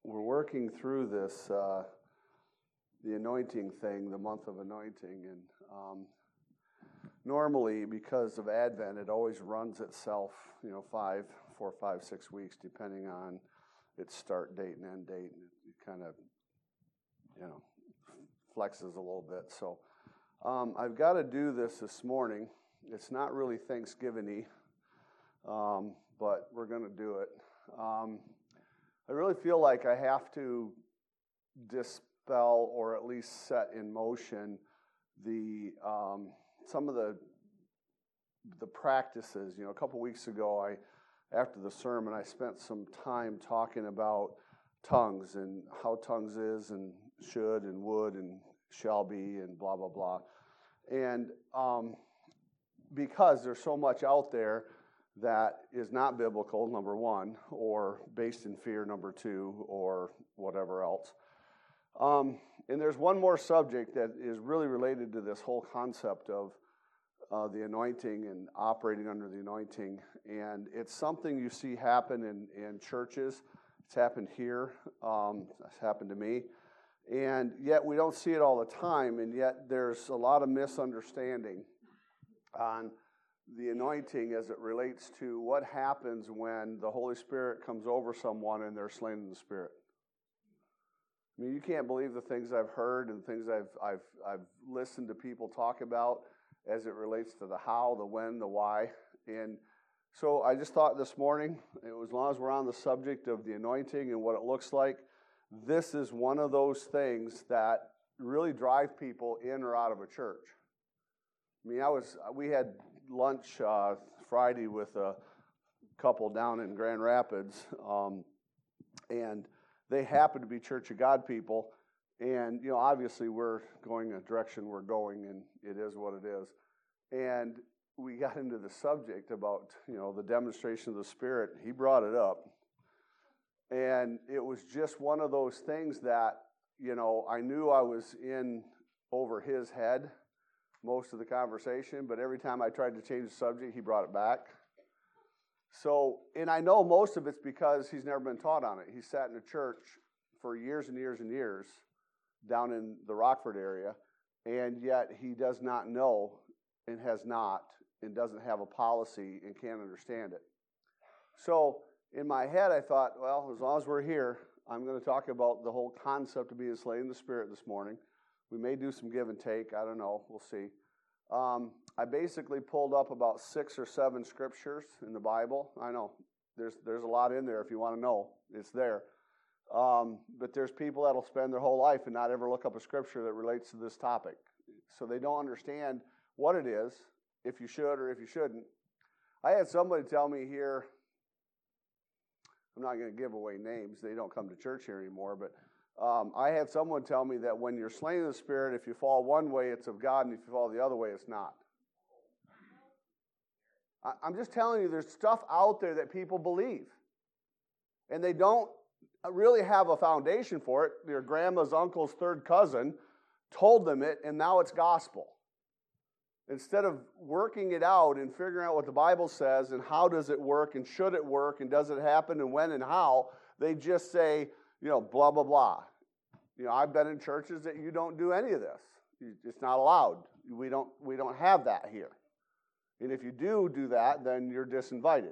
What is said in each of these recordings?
we're working through this, the anointing thing, the month of anointing, and normally because of Advent, it always runs itself, 4, 5, 6 weeks, depending on its start date and end date, and it kind of, flexes a little bit. So I've got to do this morning. It's not really Thanksgiving-y, but we're going to do it. I really feel like I have to dispel or at least set in motion the some of the practices. A couple weeks ago, after the sermon, I spent some time talking about tongues and how tongues is and should and would and shall be and blah, blah, blah. And because there's so much out there that is not biblical, number one, or based in fear, number two, or whatever else. And there's one more subject that is really related to this whole concept of the anointing and operating under the anointing. And it's something you see happen in churches. It's happened here. It's happened to me. And yet we don't see it all the time, and yet there's a lot of misunderstanding on the anointing as it relates to what happens when the Holy Spirit comes over someone and they're slain in the Spirit. I mean, you can't believe the things I've heard and things I've listened to people talk about as it relates to the how, the when, the why. And so I just thought this morning, as long as we're on the subject of the anointing and what it looks like, this is one of those things that really drive people in or out of a church. I mean, we had lunch Friday with a couple down in Grand Rapids, and they happen to be Church of God people, and obviously we're going a direction we're going, and it is what it is. And we got into the subject about the demonstration of the Spirit. He brought it up, and it was just one of those things that I knew I was in over his head most of the conversation, but every time I tried to change the subject, he brought it back. So, and I know most of it's because he's never been taught on it. He sat in a church for years and years and years down in the Rockford area, and yet he does not know and has not and doesn't have a policy and can't understand it. So in my head, I thought, well, as long as we're here, I'm going to talk about the whole concept of being slain in the Spirit this morning. We may do some give and take. I don't know. We'll see. I basically pulled up about 6 or 7 scriptures in the Bible. I know there's a lot in there if you want to know. It's there. But there's people that'll spend their whole life and not ever look up a scripture that relates to this topic. So they don't understand what it is, if you should or if you shouldn't. I had somebody tell me here, I'm not going to give away names. They don't come to church here anymore, but I had someone tell me that when you're slain in the Spirit, if you fall one way, it's of God, and if you fall the other way, it's not. I'm just telling you, there's stuff out there that people believe, and they don't really have a foundation for it. Your grandma's uncle's third cousin told them it, and now it's gospel. Instead of working it out and figuring out what the Bible says and how does it work and should it work and does it happen and when and how, they just say, blah, blah, blah. I've been in churches that you don't do any of this. It's not allowed. We don't have that here. And if you do that, then you're disinvited.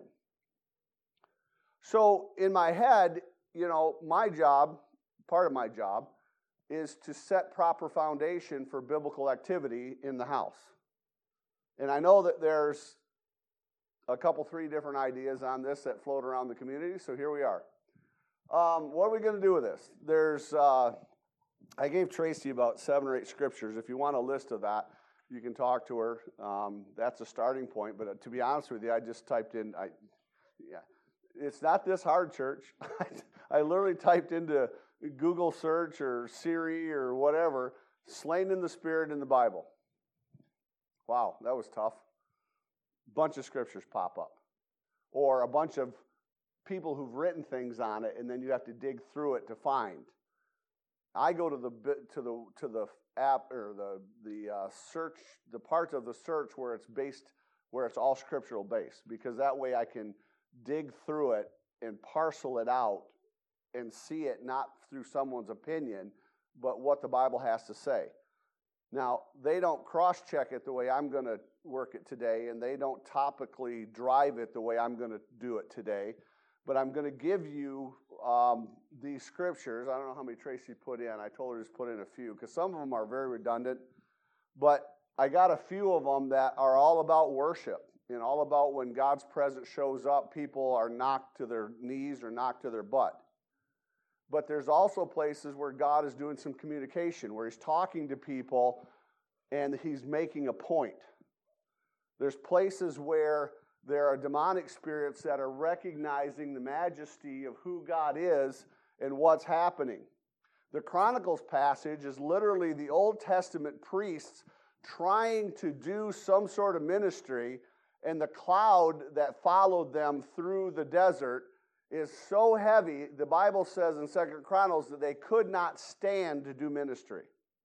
So in my head, my job, part of my job, is to set proper foundation for biblical activity in the house. And I know that there's a couple, 3 different ideas on this that float around the community, so here we are. What are we going to do with this? I gave Tracy about 7 or 8 scriptures. If you want a list of that, you can talk to her. That's a starting point, but to be honest with you, I just typed in, it's not this hard, church. I literally typed into Google search or Siri or whatever, slain in the Spirit in the Bible. Wow, that was tough. Bunch of scriptures pop up. Or a bunch of people who've written things on it, and then you have to dig through it to find. I go to the app or the search, the part of the search where it's all scriptural based, because that way I can dig through it and parcel it out and see it not through someone's opinion, but what the Bible has to say. Now, they don't cross-check it the way I'm going to work it today, and they don't topically drive it the way I'm going to do it today, but I'm going to give you these scriptures. I don't know how many Tracy put in. I told her to just put in a few, because some of them are very redundant, but I got a few of them that are all about worship and all about when God's presence shows up, people are knocked to their knees or knocked to their butt. But there's also places where God is doing some communication, where he's talking to people and he's making a point. There's places where there are demonic spirits that are recognizing the majesty of who God is and what's happening. The Chronicles passage is literally the Old Testament priests trying to do some sort of ministry, and the cloud that followed them through the desert is so heavy, the Bible says in 2 Chronicles that they could not stand to do ministry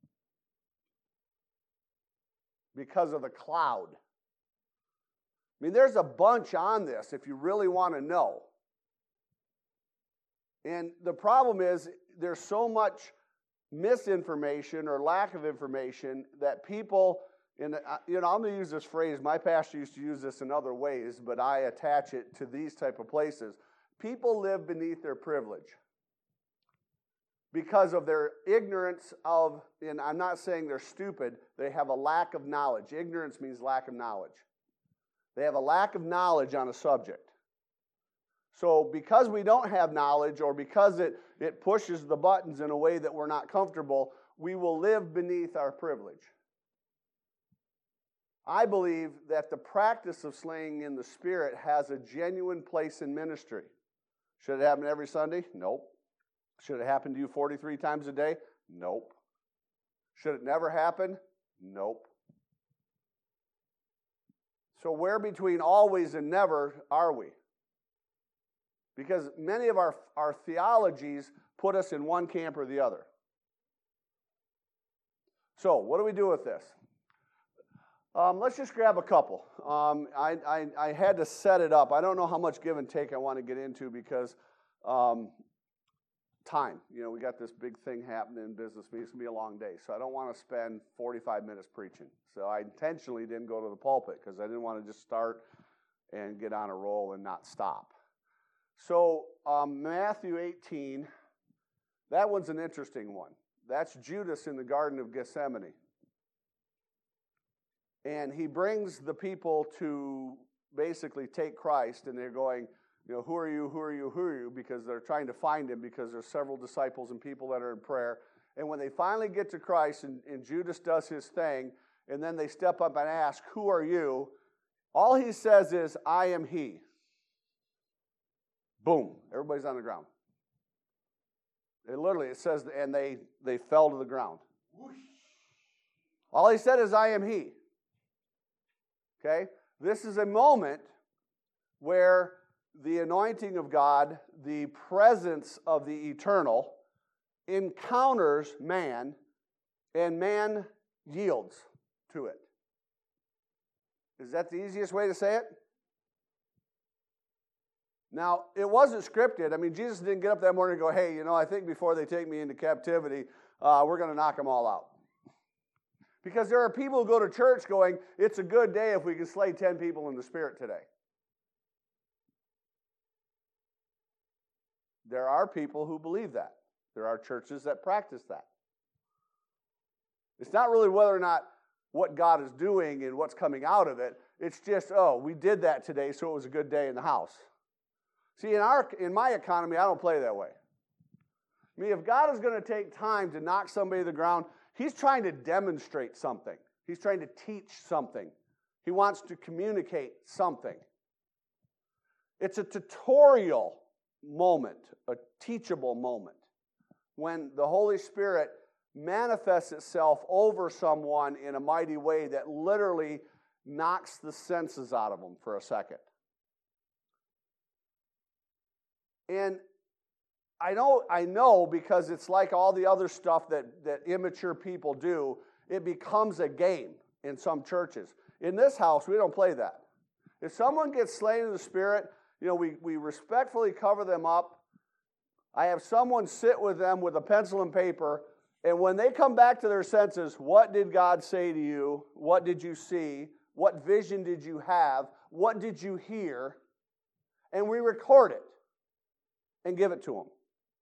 because of the cloud. I mean, there's a bunch on this if you really want to know. And the problem is there's so much misinformation or lack of information that people, I'm going to use this phrase, my pastor used to use this in other ways, but I attach it to these type of places. People live beneath their privilege because of their ignorance of, and I'm not saying they're stupid, they have a lack of knowledge. Ignorance means lack of knowledge. They have a lack of knowledge on a subject. So because we don't have knowledge, or because it pushes the buttons in a way that we're not comfortable, we will live beneath our privilege. I believe that the practice of slaying in the Spirit has a genuine place in ministry. Should it happen every Sunday? Nope. Should it happen to you 43 times a day? Nope. Should it never happen? Nope. So where between always and never are we? Because many of our theologies put us in one camp or the other. So what do we do with this? Let's just grab a couple. I had to set it up. I don't know how much give and take I want to get into because time. We got this big thing happening in business. It's going to be a long day, so I don't want to spend 45 minutes preaching. So I intentionally didn't go to the pulpit because I didn't want to just start and get on a roll and not stop. So Matthew 18, that one's an interesting one. That's Judas in the Garden of Gethsemane. And he brings the people to basically take Christ, and they're going, who are you, who are you, who are you? Because they're trying to find him because there's several disciples and people that are in prayer. And when they finally get to Christ and Judas does his thing, and then they step up and ask, who are you? All he says is, I am he. Boom, everybody's on the ground. It says, and they fell to the ground. All he said is, I am he. Okay? This is a moment where the anointing of God, the presence of the eternal, encounters man, and man yields to it. Is that the easiest way to say it? Now, it wasn't scripted. I mean, Jesus didn't get up that morning and go, hey, I think before they take me into captivity, we're going to knock them all out. Because there are people who go to church going, it's a good day if we can slay 10 people in the Spirit today. There are people who believe that. There are churches that practice that. It's not really whether or not what God is doing and what's coming out of it. It's just, we did that today, so it was a good day in the house. See, in my economy, I don't play that way. I mean, if God is going to take time to knock somebody to the ground, he's trying to demonstrate something. He's trying to teach something. He wants to communicate something. It's a tutorial moment, a teachable moment, when the Holy Spirit manifests itself over someone in a mighty way that literally knocks the senses out of them for a second. And I know because it's like all the other stuff that immature people do, it becomes a game in some churches. In this house, we don't play that. If someone gets slain in the Spirit, we respectfully cover them up. I have someone sit with them with a pencil and paper, and when they come back to their senses, what did God say to you? What did you see? What vision did you have? What did you hear? And we record it and give it to them.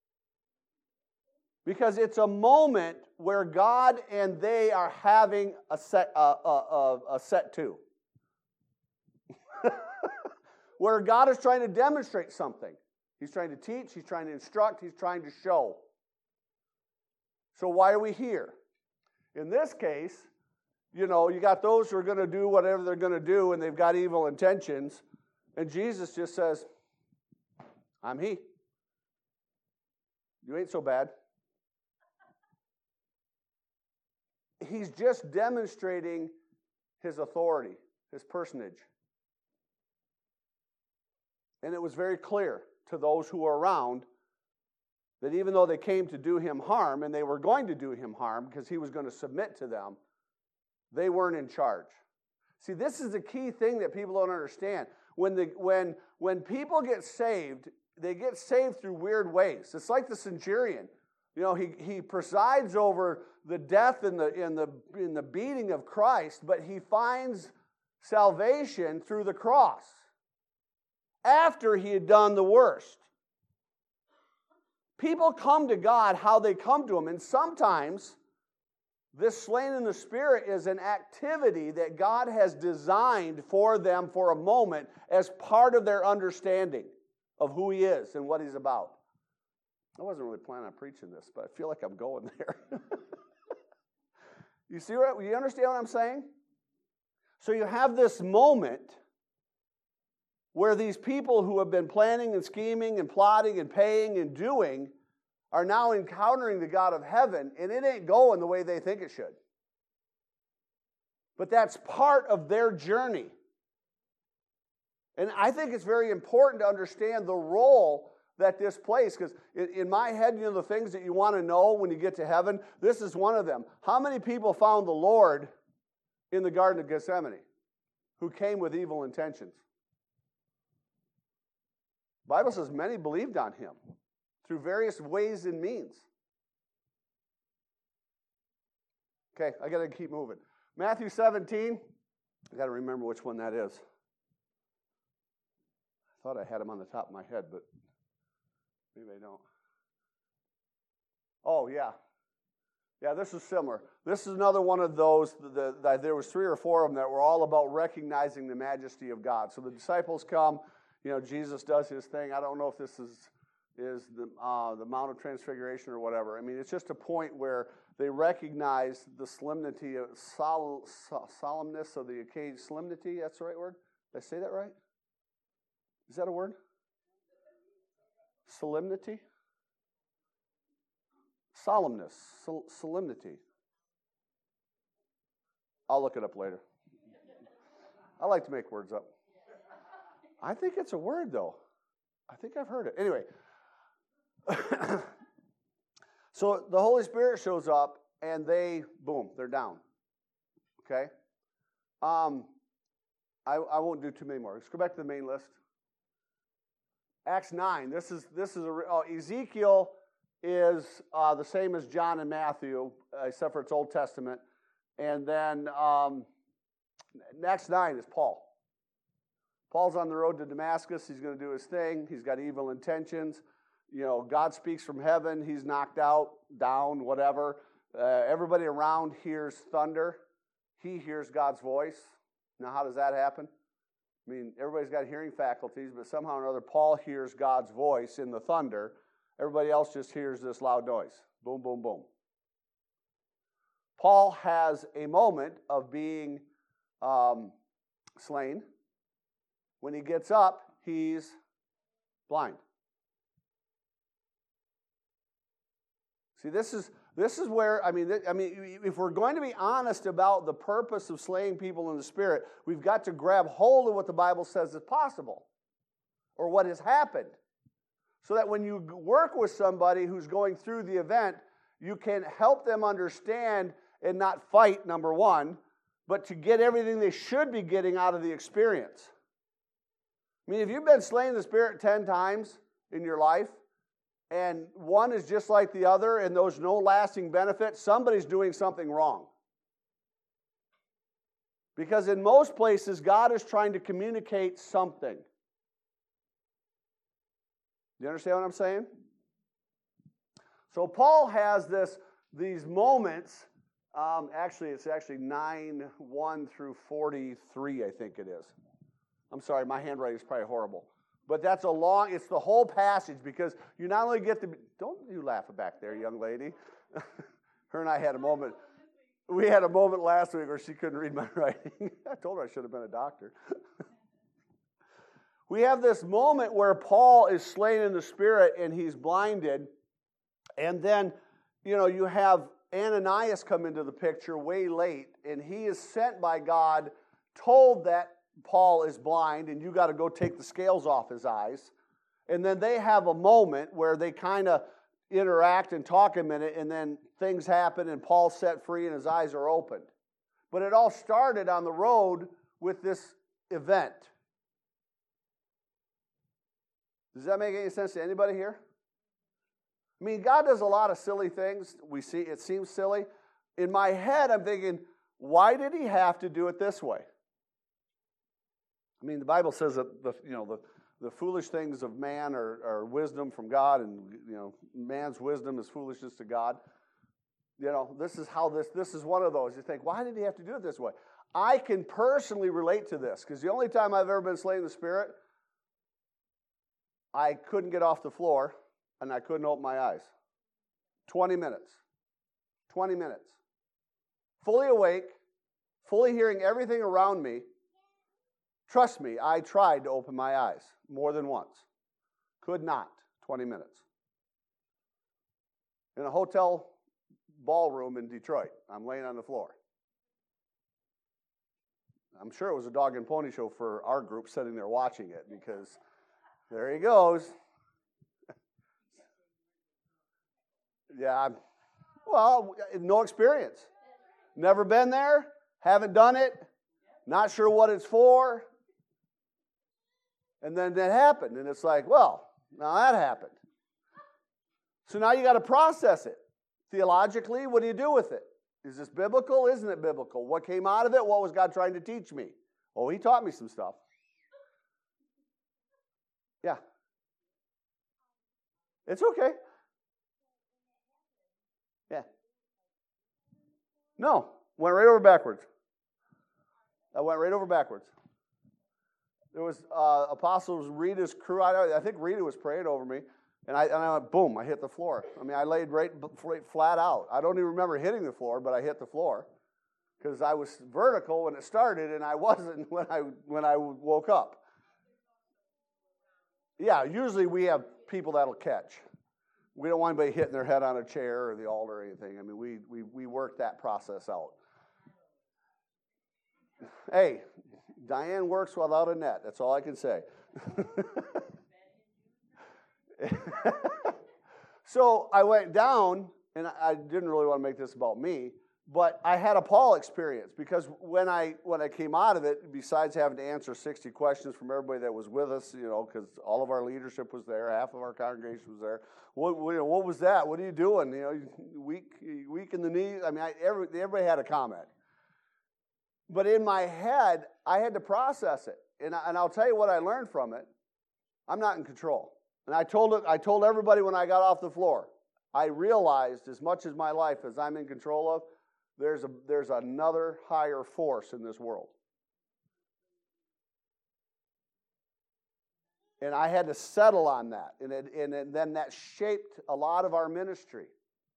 Because it's a moment where God and they are having a set two. Where God is trying to demonstrate something. He's trying to teach, he's trying to instruct, he's trying to show. So why are we here? In this case, you got those who are going to do whatever they're going to do, and they've got evil intentions, and Jesus just says, I'm he. You ain't so bad. He's just demonstrating his authority, his personage. And it was very clear to those who were around that even though they came to do him harm, and they were going to do him harm because he was going to submit to them, they weren't in charge. See, this is the key thing that people don't understand. When people get saved, they get saved through weird ways. It's like the centurion. He presides over the death and the beating of Christ, but he finds salvation through the cross after he had done the worst. People come to God how they come to him, and sometimes this slain in the Spirit is an activity that God has designed for them for a moment as part of their understanding of who he is and what he's about. I wasn't really planning on preaching this, but I feel like I'm going there. You understand what I'm saying? So you have this moment where these people who have been planning and scheming and plotting and paying and doing are now encountering the God of heaven, and it ain't going the way they think it should. But that's part of their journey. And I think it's very important to understand the role that this plays, because in my head, the things that you want to know when you get to heaven, this is one of them. How many people found the Lord in the Garden of Gethsemane who came with evil intentions? The Bible says many believed on him through various ways and means. Okay, I got to keep moving. Matthew 17. I got to remember which one that is. I thought I had them on the top of my head, but maybe I don't. Oh, yeah. Yeah, this is similar. This is another one of those, there was 3 or 4 of them that were all about recognizing the majesty of God. So the disciples come, Jesus does his thing. I don't know if this is the Mount of Transfiguration or whatever. I mean, it's just a point where they recognize the solemnity of solemnness of the occasion. Solemnity, that's the right word? Did I say that right? Is that a word? Solemnity? Solemnness. Solemnity. I'll look it up later. I like to make words up. I think it's a word, though. I think I've heard it. Anyway. So the Holy Spirit shows up, and they're down. Okay? I won't do too many more. Let's go back to the main list. Acts 9. Ezekiel is the same as John and Matthew, except for it's Old Testament. And then Acts 9 is Paul. Paul's on the road to Damascus. He's going to do his thing. He's got evil intentions. God speaks from heaven. He's knocked out, down, whatever. Everybody around hears thunder. He hears God's voice. Now, how does that happen? I mean, everybody's got hearing faculties, but somehow or another, Paul hears God's voice in the thunder. Everybody else just hears this loud noise. Boom, boom, boom. Paul has a moment of being slain. When he gets up, he's blind. See, this is where, if we're going to be honest about the purpose of slaying people in the Spirit, we've got to grab hold of what the Bible says is possible, or what has happened, so that when you work with somebody who's going through the event, you can help them understand and not fight, number one, but to get everything they should be getting out of the experience. I mean, if you've been slain in the Spirit 10 times in your life, and one is just like the other, and there's no lasting benefit, somebody's doing something wrong. Because in most places, God is trying to communicate something. Do you understand what I'm saying? So Paul has these moments. It's actually 9:1 through 43, I think it is. I'm sorry, my handwriting is probably horrible. But it's the whole passage, because you not only get don't you laugh back there, young lady. Her and I had a moment. We had a moment last week where she couldn't read my writing. I told her I should have been a doctor. We have this moment where Paul is slain in the Spirit and he's blinded. And then, you have Ananias come into the picture way late, and he is sent by God, told that Paul is blind and you got to go take the scales off his eyes. And then they have a moment where they kind of interact and talk a minute, and then things happen and Paul's set free and his eyes are opened. But it all started on the road with this event. Does that make any sense to anybody here? I mean, God does a lot of silly things. We see it seems silly. In my head, I'm thinking, why did he have to do it this way? I mean, the Bible says that the foolish things of man are wisdom from God, and man's wisdom is foolishness to God. This is one of those. You think, why did he have to do it this way? I can personally relate to this, because the only time I've ever been slain in the Spirit, I couldn't get off the floor and I couldn't open my eyes. 20 minutes. 20 minutes. Fully awake, fully hearing everything around me. Trust me, I tried to open my eyes more than once. Could not. 20 minutes. In a hotel ballroom in Detroit, I'm laying on the floor. I'm sure it was a dog and pony show for our group sitting there watching it, because there he goes. Yeah, no experience. Never been there, haven't done it, not sure what it's for. And then that happened, and it's like, well, now that happened. So now you got to process it. Theologically, what do you do with it? Is this biblical? Isn't it biblical? What came out of it? What was God trying to teach me? Oh, he taught me some stuff. Yeah. It's okay. Yeah. No, went right over backwards. I went right over backwards. There was Apostles Rita's crew. I think Rita was praying over me. And I went, boom, I hit the floor. I mean, I laid right flat out. I don't even remember hitting the floor, but I hit the floor. Because I was vertical when it started, and I wasn't when I woke up. Yeah, usually we have people that'll catch. We don't want anybody hitting their head on a chair or the altar or anything. I mean, we work that process out. Hey, Diane works without a net. That's all I can say. So I went down, and I didn't really want to make this about me, but I had a Paul experience, because when I came out of it, besides having to answer 60 questions from everybody that was with us, because all of our leadership was there, half of our congregation was there. What was that? What are you doing? Weak in the knees. I mean, everybody had a comment. But in my head, I had to process it, and I'll tell you what I learned from it. I'm not in control. And I told everybody when I got off the floor, I realized as much as my life as I'm in control of, there's another higher force in this world. And I had to settle on that. And then that shaped a lot of our ministry.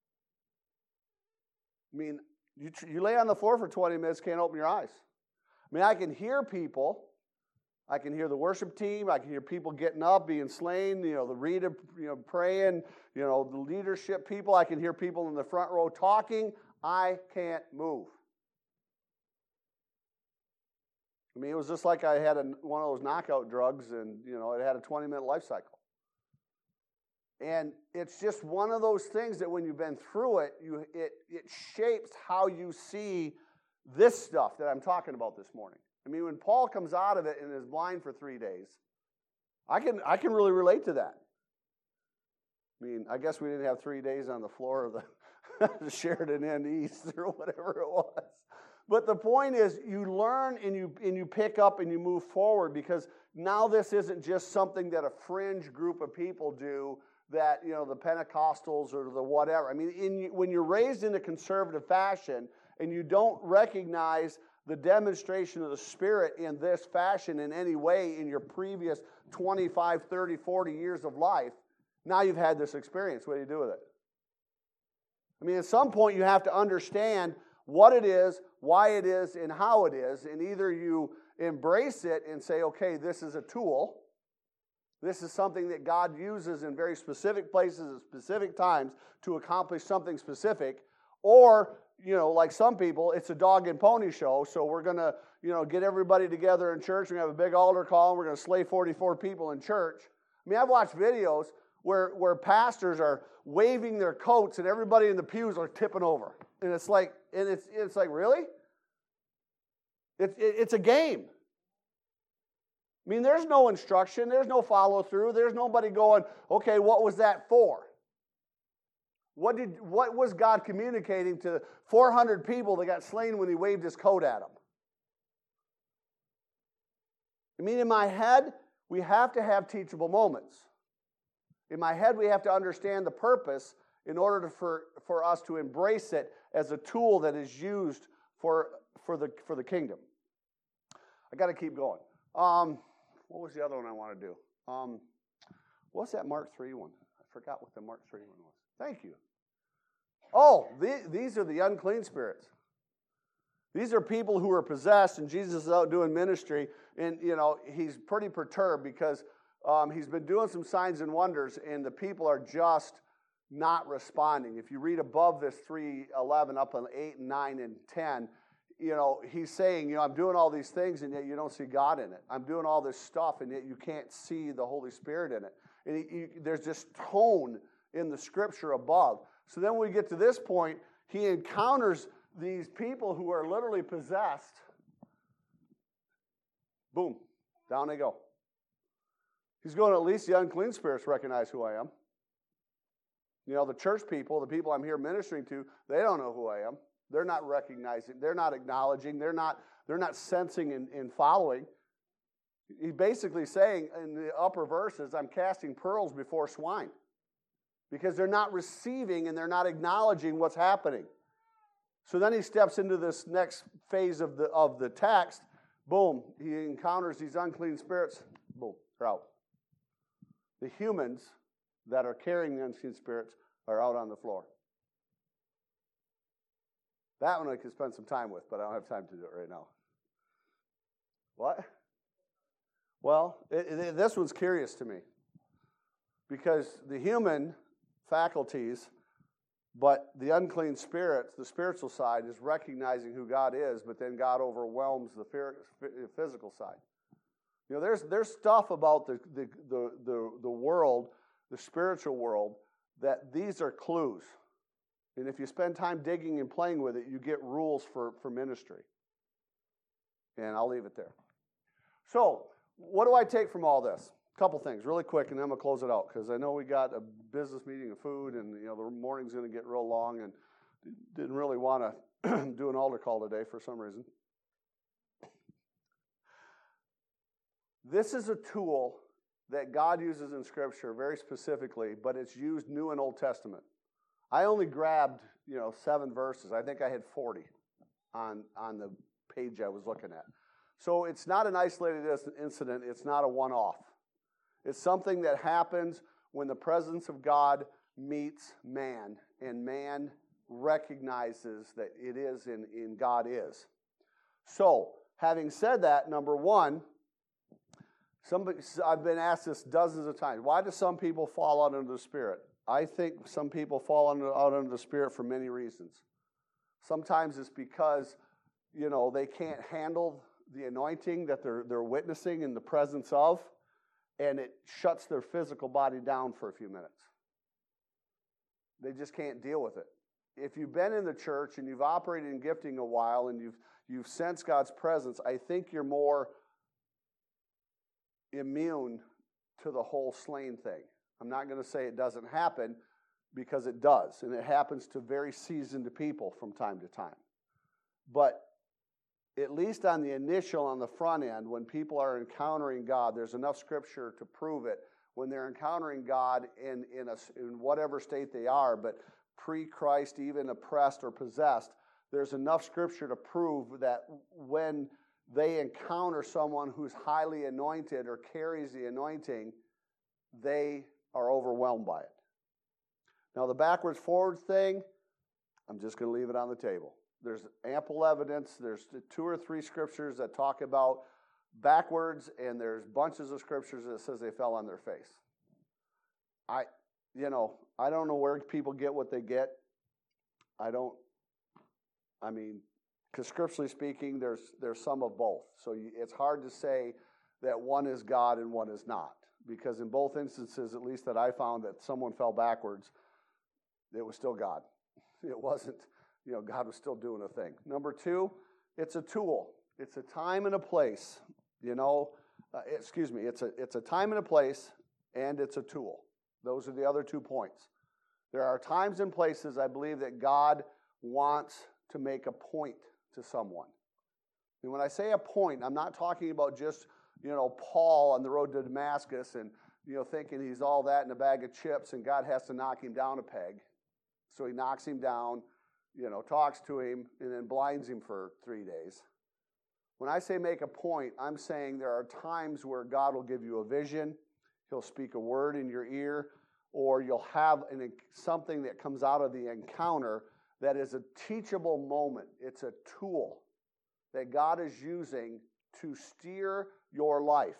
I mean, you lay on the floor for 20 minutes, can't open your eyes. I mean, I can hear people. I can hear the worship team. I can hear people getting up, being slain. The Rita, praying. The leadership people. I can hear people in the front row talking. I can't move. I mean, it was just like I had one of those knockout drugs, and it had a 20-minute life cycle. And it's just one of those things that when you've been through it, it shapes how you see this stuff that I'm talking about this morning. I mean, when Paul comes out of it and is blind for 3 days, I can really relate to that. I mean, I guess we didn't have 3 days on the floor of the Sheridan Inn East or whatever it was. But the point is, you learn and you pick up and you move forward, because now this isn't just something that a fringe group of people do, that, you know, the Pentecostals or the whatever. I mean, when you're raised in a conservative fashion and you don't recognize the demonstration of the Spirit in this fashion in any way in your previous 25, 30, 40 years of life, now you've had this experience. What do you do with it? I mean, at some point you have to understand what it is, why it is, and how it is, and either you embrace it and say, okay, this is a tool. This is something that God uses in very specific places at specific times to accomplish something specific. Or, you know, like some people, it's a dog and pony show, so we're going to, you know, get everybody together in church. We're going to have a big altar call, and we're going to slay 44 people in church. I mean, I've watched videos where pastors are waving their coats and everybody in the pews are tipping over. And it's like, really? It's a game. I mean, there's no instruction, there's no follow through, there's nobody going, okay, what was that for? What was God communicating to 400 people that got slain when he waved his coat at them? I mean, in my head, we have to have teachable moments. In my head, we have to understand the purpose in order for us to embrace it as a tool that is used for the kingdom. I got to keep going. What was the other one I want to do? What's that Mark 3 one? I forgot what the Mark 3 one was. Thank you. Oh, these are the unclean spirits. These are people who are possessed, and Jesus is out doing ministry, and, you know, he's pretty perturbed because he's been doing some signs and wonders, and the people are just not responding. If you read above this 3:11 up on 8 and 9 and 10, you know, he's saying, you know, I'm doing all these things, and yet you don't see God in it. I'm doing all this stuff, and yet you can't see the Holy Spirit in it. And there's this tone in the Scripture above. So then when we get to this point, he encounters these people who are literally possessed. Boom, down they go. He's going, at least the unclean spirits recognize who I am. You know, the church people, the people I'm here ministering to, they don't know who I am. They're not recognizing, they're not acknowledging, they're not sensing and following. He's basically saying in the upper verses, I'm casting pearls before swine. Because they're not receiving and they're not acknowledging what's happening. So then he steps into this next phase of the text. Boom, he encounters these unclean spirits. Boom, they're out. The humans that are carrying the unclean spirits are out on the floor. That one I could spend some time with, but I don't have time to do it right now. What? Well, this one's curious to me. Because the human faculties, but the unclean spirits, the spiritual side, is recognizing who God is, but then God overwhelms the physical side. You know, there's stuff about the world, the spiritual world, that these are clues. And if you spend time digging and playing with it, you get rules for ministry. And I'll leave it there. So, what do I take from all this? A couple things, really quick, and then I'm going to close it out, because I know we got a business meeting of food, and, you know, the morning's going to get real long, and didn't really want to do an altar call today for some reason. This is a tool that God uses in Scripture very specifically, but it's used New and Old Testament. I only grabbed, 7 verses. I think I had 40 on the page I was looking at. So it's not an isolated incident. It's not a one-off. It's something that happens when the presence of God meets man, and man recognizes that it is in God is. So, having said that, number one, I've been asked this dozens of times. Why do some people fall out under the Spirit? I think some people fall out under the Spirit for many reasons. Sometimes it's because, they can't handle the anointing that they're witnessing in the presence of, and it shuts their physical body down for a few minutes. They just can't deal with it. If you've been in the church and you've operated in gifting a while and you've sensed God's presence, I think you're more immune to the whole slain thing. I'm not going to say it doesn't happen, because it does, and it happens to very seasoned people from time to time. But at least on the initial, on the front end, when people are encountering God, there's enough scripture to prove it. When they're encountering God in whatever state they are, but pre-Christ, even oppressed or possessed, there's enough scripture to prove that when they encounter someone who's highly anointed or carries the anointing, they are overwhelmed by it. Now, the backwards forwards thing, I'm just going to leave it on the table. There's ample evidence. There's 2 or 3 scriptures that talk about backwards, and there's bunches of scriptures that says they fell on their face. I don't know where people get what they get. Because scripturally speaking, there's some of both. So it's hard to say that one is God and one is not. Because in both instances, at least that I found, that someone fell backwards, it was still God. It wasn't, God was still doing a thing. Number 2, it's a tool. It's a time and a place. It's a time and a place, and it's a tool. Those are the other 2 points. There are times and places, I believe, that God wants to make a point to someone. And when I say a point, I'm not talking about just, Paul on the road to Damascus and, thinking he's all that in a bag of chips and God has to knock him down a peg. So he knocks him down, talks to him, and then blinds him for 3 days. When I say make a point, I'm saying there are times where God will give you a vision, He'll speak a word in your ear, or you'll have something that comes out of the encounter that is a teachable moment. It's a tool that God is using to steer your life.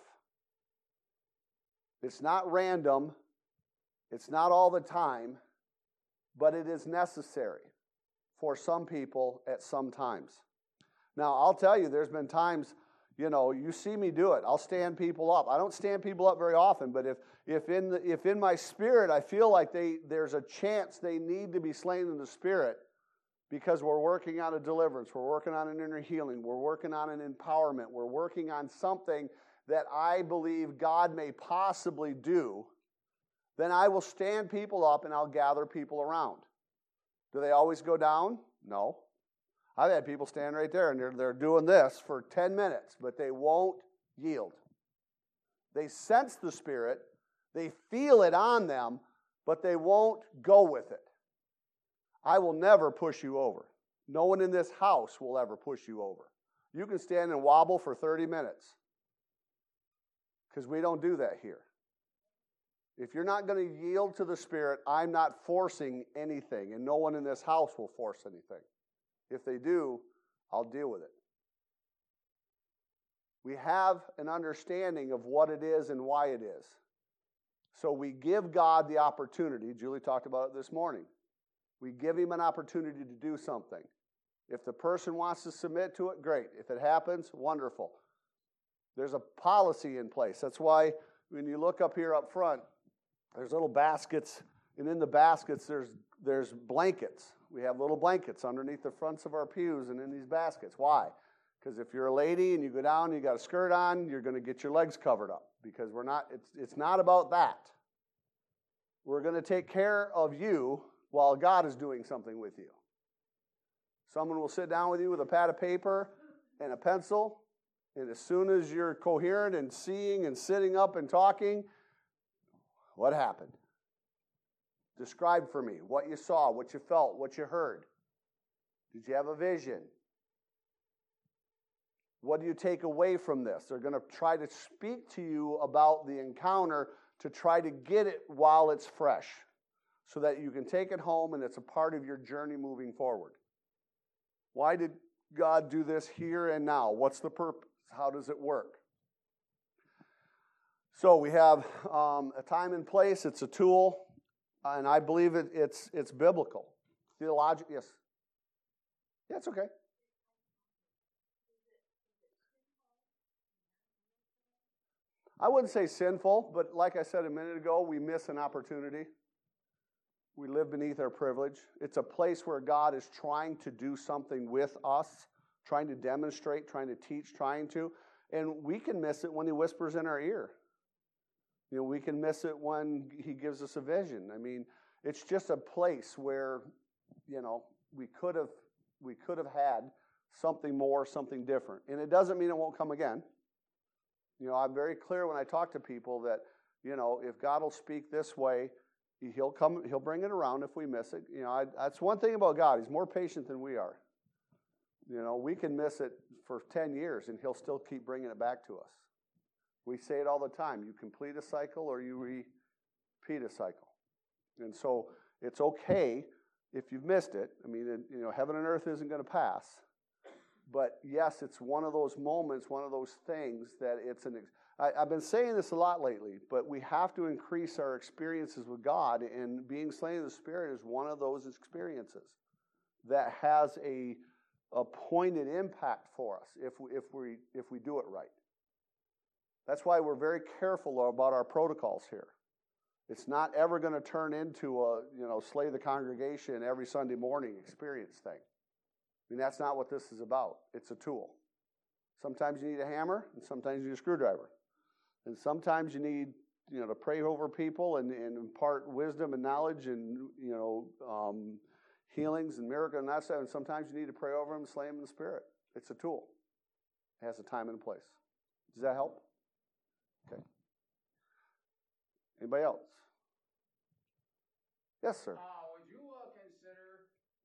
It's not random. It's not all the time. But it is necessary for some people at some times. Now, I'll tell you, there's been times, you see me do it. I'll stand people up. I don't stand people up very often, but if in my spirit I feel like there's a chance they need to be slain in the spirit, because we're working on a deliverance, we're working on an inner healing, we're working on an empowerment, we're working on something that I believe God may possibly do, then I will stand people up and I'll gather people around. Do they always go down? No. I've had people stand right there and they're doing this for 10 minutes, but they won't yield. They sense the Spirit, they feel it on them, but they won't go with it. I will never push you over. No one in this house will ever push you over. You can stand and wobble for 30 minutes, because we don't do that here. If you're not going to yield to the Spirit, I'm not forcing anything, and no one in this house will force anything. If they do, I'll deal with it. We have an understanding of what it is and why it is. So we give God the opportunity. Julie talked about it this morning. We give Him an opportunity to do something. If the person wants to submit to it, great. If it happens, wonderful. There's a policy in place. That's why when you look up here up front, there's little baskets, and in the baskets there's blankets. We have little blankets underneath the fronts of our pews and in these baskets. Why? Because if you're a lady and you go down and you got a skirt on, you're going to get your legs covered up, because it's not about that. We're going to take care of you while God is doing something with you. Someone will sit down with you with a pad of paper and a pencil, and as soon as you're coherent and seeing and sitting up and talking, what happened? Describe for me what you saw, what you felt, what you heard. Did you have a vision? What do you take away from this? They're going to try to speak to you about the encounter to try to get it while it's fresh, so that you can take it home and it's a part of your journey moving forward. Why did God do this here and now? What's the purpose? How does it work? So we have a time and place. It's a tool, and I believe it's biblical. Theological, yes. Yeah, it's okay. I wouldn't say sinful, but like I said a minute ago, we miss an opportunity. We live beneath our privilege. It's a place where God is trying to do something with us, trying to demonstrate, trying to teach, and we can miss it when He whispers in our ear. We can miss it when he gives us a vision. I mean, it's just a place where, we could have had something more, something different. And it doesn't mean it won't come again. I'm very clear when I talk to people that, if God will speak this way, he'll bring it around if we miss it. That's one thing about God. He's more patient than we are. We can miss it for 10 years and he'll still keep bringing it back to us. We say it all the time. You complete a cycle or you repeat a cycle. And so it's okay if you've missed it. I mean, heaven and earth isn't going to pass. But yes, it's one of those moments, one of those things that I've been saying this a lot lately, but we have to increase our experiences with God, and being slain in the Spirit is one of those experiences that has a pointed impact for us if we do it right. That's why we're very careful about our protocols here. It's not ever going to turn into a slay the congregation every Sunday morning experience thing. I mean, that's not what this is about. It's a tool. Sometimes you need a hammer, and sometimes you need a screwdriver. And sometimes you need, to pray over people and impart wisdom and knowledge and, healings and miracles and that stuff. And sometimes you need to pray over them and slay them in the Spirit. It's a tool. It has a time and a place. Does that help? Okay. Anybody else? Yes, sir. Would you consider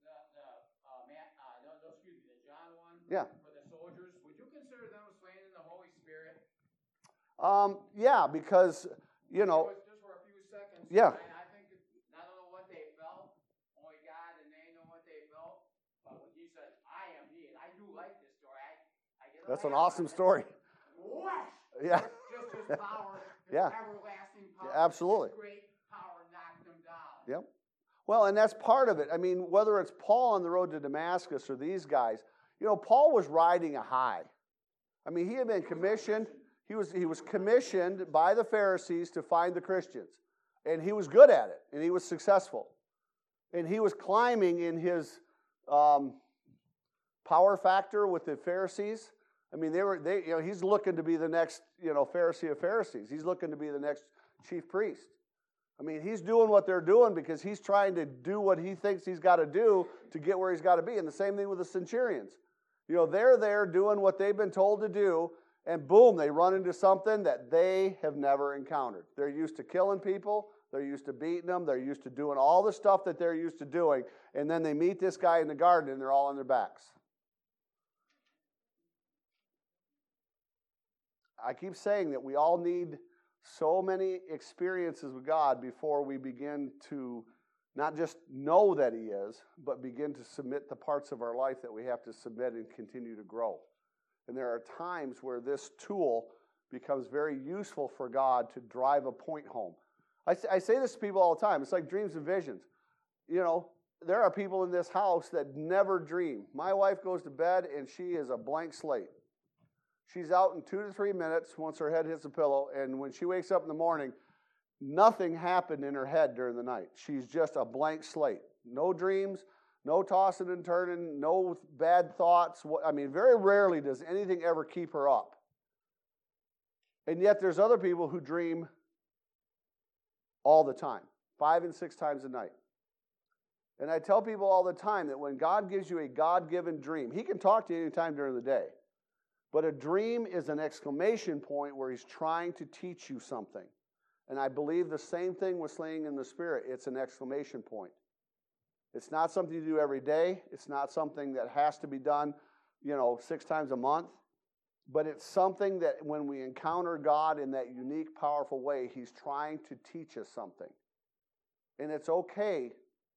the John one? Yeah. For the soldiers? Would you consider them slain in the Holy Spirit? Yeah, because Just for a few seconds. Yeah. I think I don't know what they felt. Only God and they know what they felt. But when he said, "I am He," and I do like this story. I get. That's an awesome story. What? Yeah. Just His power. His Yeah. everlasting power. Yeah, absolutely. His great power knocked them down. Yep. Well, and that's part of it. I mean, whether it's Paul on the road to Damascus or these guys, Paul was riding a high. I mean, he had been commissioned. He was commissioned by the Pharisees to find the Christians. And he was good at it. And he was successful. And he was climbing in his power factor with the Pharisees. I mean, he's looking to be the next, Pharisee of Pharisees. He's looking to be the next chief priest. I mean, he's doing what they're doing because he's trying to do what he thinks he's got to do to get where he's got to be. And the same thing with the centurions. They're there doing what they've been told to do, and boom, they run into something that they have never encountered. They're used to killing people. They're used to beating them. They're used to doing all the stuff that they're used to doing. And then they meet this guy in the garden, and they're all on their backs. I keep saying that we all need so many experiences with God before we begin to not just know that He is, but begin to submit the parts of our life that we have to submit and continue to grow. And there are times where this tool becomes very useful for God to drive a point home. I say this to people all the time. It's like dreams and visions. There are people in this house that never dream. My wife goes to bed and she is a blank slate. She's out in 2 to 3 minutes once her head hits the pillow, and when she wakes up in the morning, nothing happened in her head during the night. She's just a blank slate. No dreams, no tossing and turning, no bad thoughts. I mean, very rarely does anything ever keep her up. And yet there's other people who dream all the time, 5 and 6 times a night. And I tell people all the time that when God gives you a God-given dream, He can talk to you any time during the day. But a dream is an exclamation point where He's trying to teach you something. And I believe the same thing with slaying in the Spirit. It's an exclamation point. It's not something you do every day. It's not something that has to be done, 6 times a month. But it's something that when we encounter God in that unique, powerful way, He's trying to teach us something. And it's okay,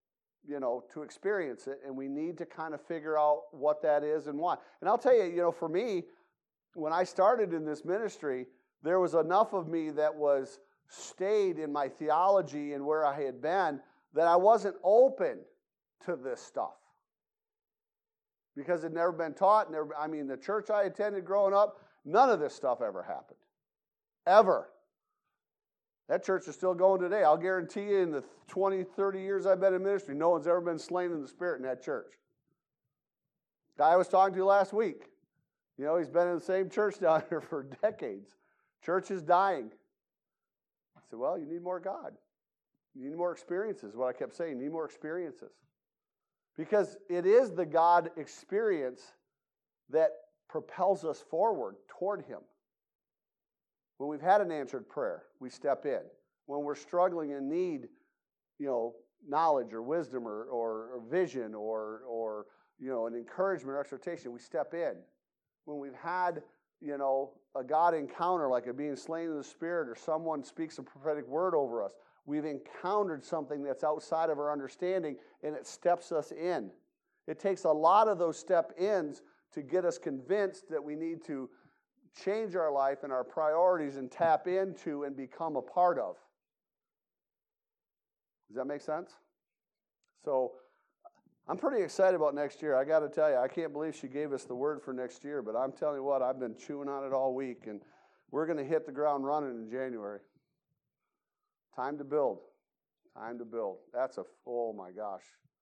to experience it. And we need to kind of figure out what that is and why. And I'll tell you, for me, when I started in this ministry, there was enough of me that was stayed in my theology and where I had been that I wasn't open to this stuff. Because it had never been taught. The church I attended growing up, none of this stuff ever happened. Ever. That church is still going today. I'll guarantee you in the 20, 30 years I've been in ministry, no one's ever been slain in the Spirit in that church. Guy I was talking to last week, he's been in the same church down here for decades. Church is dying. I said, well, you need more God. You need more experiences, what I kept saying. You need more experiences. Because it is the God experience that propels us forward toward Him. When we've had an answered prayer, we step in. When we're struggling and need, knowledge or wisdom or vision or an encouragement or exhortation, we step in. When we've had, a God encounter like a being slain in the Spirit or someone speaks a prophetic word over us, we've encountered something that's outside of our understanding and it steps us in. It takes a lot of those step-ins to get us convinced that we need to change our life and our priorities and tap into and become a part of. Does that make sense? So I'm pretty excited about next year. I got to tell you, I can't believe she gave us the word for next year, but I'm telling you what, I've been chewing on it all week, and we're going to hit the ground running in January. Time to build. Time to build. Oh my gosh.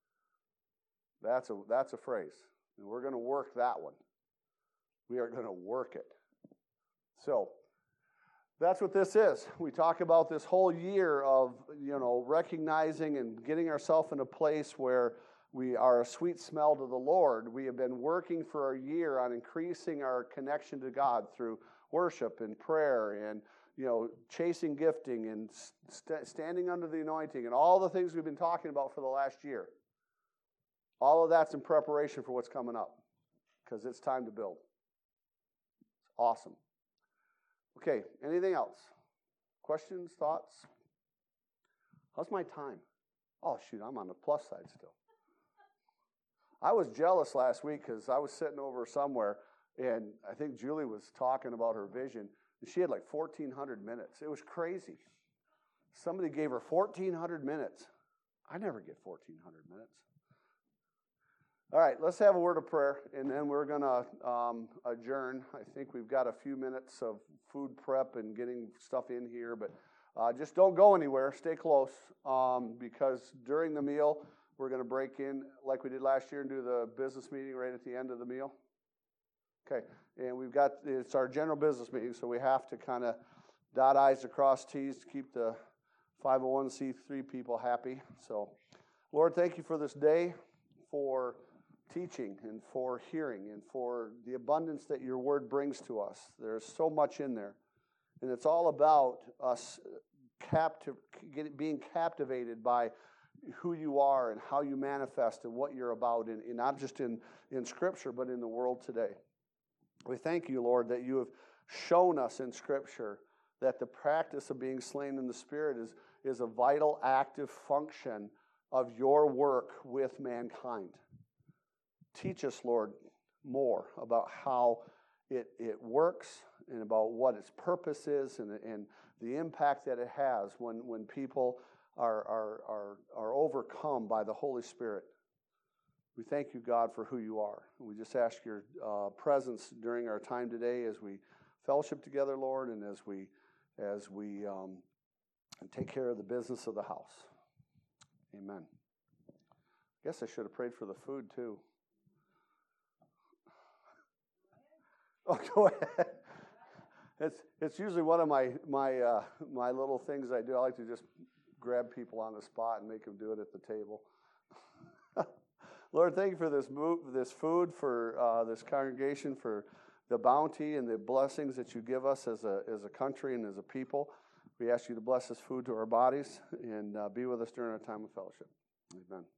That's a phrase. And we're going to work that one. We are going to work it. So that's what this is. We talk about this whole year of, recognizing and getting ourselves in a place where we are a sweet smell to the Lord. We have been working for a year on increasing our connection to God through worship and prayer and, chasing gifting and standing under the anointing and all the things we've been talking about for the last year. All of that's in preparation for what's coming up because it's time to build. It's awesome. Okay, anything else? Questions, thoughts? How's my time? Oh, shoot, I'm on the plus side still. I was jealous last week because I was sitting over somewhere, and I think Julie was talking about her vision, and she had like 1,400 minutes. It was crazy. Somebody gave her 1,400 minutes. I never get 1,400 minutes. All right, let's have a word of prayer, and then we're going to adjourn. I think we've got a few minutes of food prep and getting stuff in here, but just don't go anywhere. Stay close because during the meal, we're going to break in like we did last year and do the business meeting right at the end of the meal. Okay, and it's our general business meeting, so we have to kind of dot I's across T's to keep the 501c3 people happy. So, Lord, thank you for this day, for teaching and for hearing and for the abundance that your word brings to us. There's so much in there. And it's all about us being captivated by who you are and how you manifest and what you're about, in not just in Scripture, but in the world today. We thank you, Lord, that you have shown us in Scripture that the practice of being slain in the Spirit is a vital, active function of your work with mankind. Teach us, Lord, more about how it works and about what its purpose is and the impact that it has when people are overcome by the Holy Spirit. We thank you, God, for who you are. We just ask your presence during our time today as we fellowship together, Lord, and as we take care of the business of the house. Amen. I guess I should have prayed for the food too. Oh, go ahead. It's usually one of my little things I do. I like to just grab people on the spot and make them do it at the table. Lord, thank you for this food, for this congregation, for the bounty and the blessings that you give us as a country and as a people. We ask you to bless this food to our bodies and be with us during our time of fellowship. Amen.